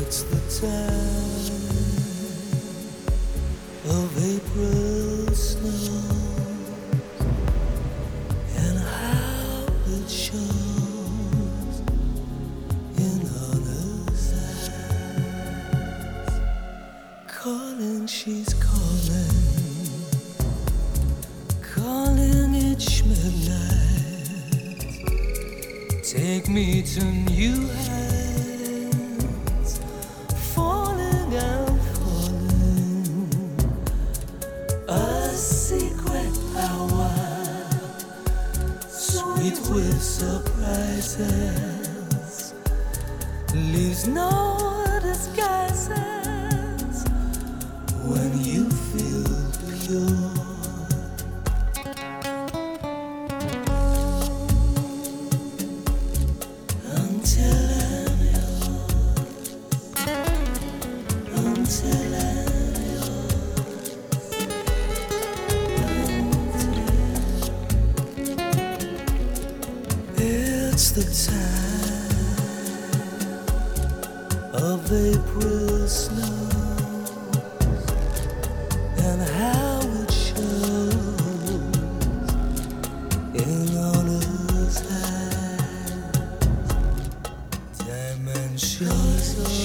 It's the time of April snow, and how it shows in others' eyes. Calling, she's calling each midnight. Take me to new heights, falling and falling. A secret power, sweet with surprises, leaves no disguises when you feel pure. It's the time of April snow, and how it shows in honest eyes. Dimensions